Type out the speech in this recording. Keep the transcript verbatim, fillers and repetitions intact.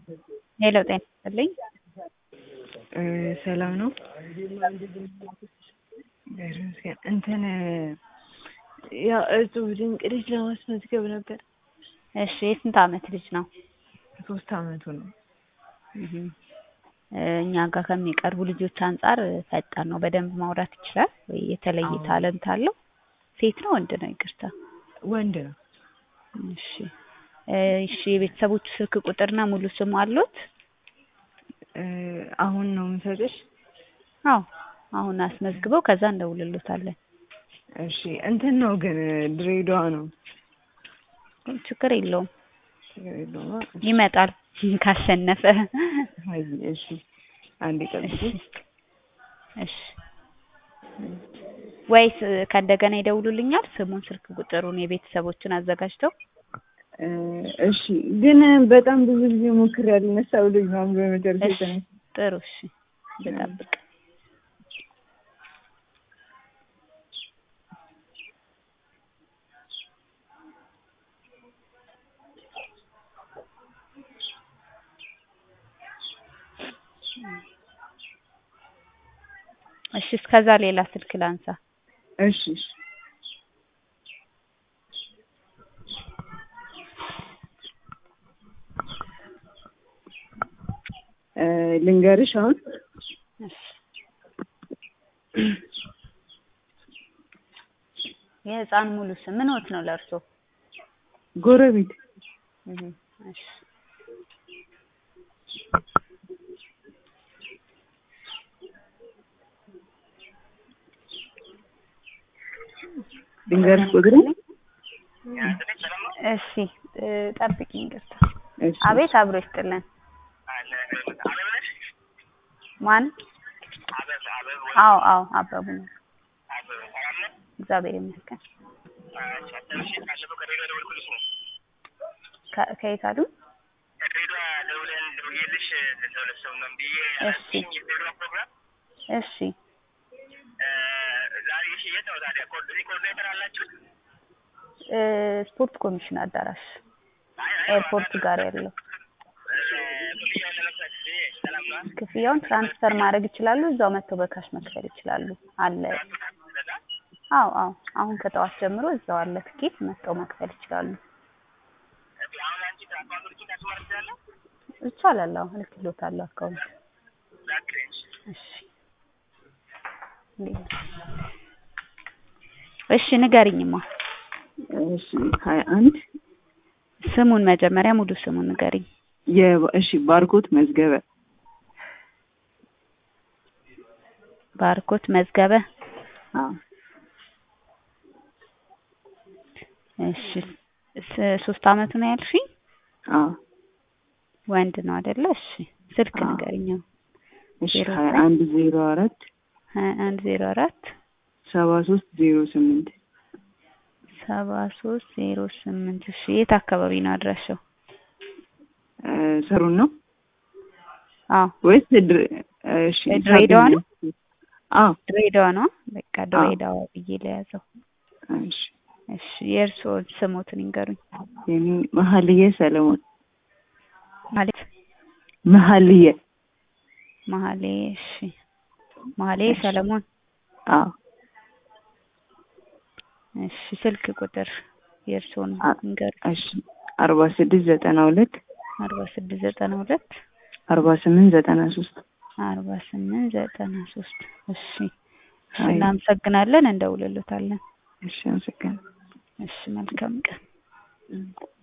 ሄሎ ጤና ይስጥልኝ። ሰላም ነው። እንትን ያው እጹብ ድንቅ ልጅ ለማስመዝገብ ነበር። እሺ የስንት አመት ልጅ ነው? ሶስት አመቱ ነው። እህ እኛ ጋር ከሚቀርቡ ልጆች አንፃር ፈጣን ነው። በደንብ ማውራት ይችላል ወይ? የተለየ ታለንት አለው? ሴት ነው ወንድ ነው? ይቅርታ ወንድ ነው። እሺ እሺ የቤተሰቦቹ ስልክ ቁጥርና ሙሉ ስሙ አሉት? አሁን ነው የምሰጥሽ? አዎ አሁን አስመዝግበው ከዛ እንደውልልዎታለን። እሺ እንትን ነው ግን ድሬዳዋ ነው። ችግር የለውም ችግር የለውም። ይመጣል ካሸነፈ። አይ እሺ አንዴ ጠብቁኝ። እሺ ወይስ ከእንደገና ይደውሉልኛል? ስሙን ስልክ ቁጥሩን የቤተሰቦችን አዘጋጅተው። እሺ ግን በጣም ብዙ ጊዜ ሞክሬያለሁ። ነሳው ልጅ ነው በመጨረሻ የተነሳ። ጥሩ እሺ ልጠብቅ። እሺ እስከዛ ሌላ ስልክ ላንሳ። እሺ እሺ ልንገርሽ አሁን። እሺ የህፃን ሙሉ ስም ምንዎት ነው ለእርሶ? ጎረቤት። እህ እሺ ልንገርሽ ቁጥሩ? እሺ ጠብቂኝ ይቅርታ። እሺ አቤት አብሮ ይስጥልን። ማን? አዎ አዎ አበቡ ነው። እግዚአብሔር ይመስገን። ከየት አሉ? እሺ እሺ ስፖርት ኮሚሽን አዳራሽ ኤርፖርት ጋር ያለው። ክፍያውን ትራንስፈር ማድረግ ይችላሉ። እዛው መጥተው በካሽ መክፈል ይችላሉ። አለ። አዎ አዎ አሁን ከጠዋት ጀምሮ እዛው አለ ትኬት መጥተው መክፈል ይችላሉ። ይቻላል። አዎ እልክልዎታለሁ አካውንት። እሺ እሺ ንገሪኝማ። እሺ ሃያ አንድ ስሙን መጀመሪያ ሙሉ ስሙን ንገሪኝ። እሺ ባርኮት መዝገበ። ባርኮት መዝገበ። አዎ እሺ ሶስት አመቱ ነው ያልሽኝ? አዎ ወንድ ነው አይደለ? እሺ ስልክ ንገሪኝ። እሺ ሃያ አንድ ዜሮ አራት ሃያ አንድ ዜሮ አራት ሰባ ሶስት ዜሮ ስምንት ሰባ ሶስት ዜሮ ስምንት እሺ የት አካባቢ ነው አድራሻው? ሰሩን ነው? አዎ ወይስ እሺ ድሬዳዋ ነው? አዎ ድሬዳዋ ነው። በቃ ድሬዳዋ ብዬ ለያዘው። እሺ እሺ የእርስዎ ስሞትን ይንገሩኝ። የኔ መሀልየ ሰለሞን። ማለት መሀልየ መሀልየ እሺ መሀልየ ሰለሞን። አዎ እሺ ስልክ ቁጥር የእርስዎን ይንገሩኝ። እሺ አርባ ስድስት ዘጠና ሁለት አርባ ስድስት ዘጠና ሁለት አርባ ስምንት ዘጠና ሶስት አርባ ስምንት ዘጠና ሶስት እሺ እሺ እናመሰግናለን። እንደውልልዎታለን። እሺ አመሰግናለሁ። እሺ መልካም ቀን።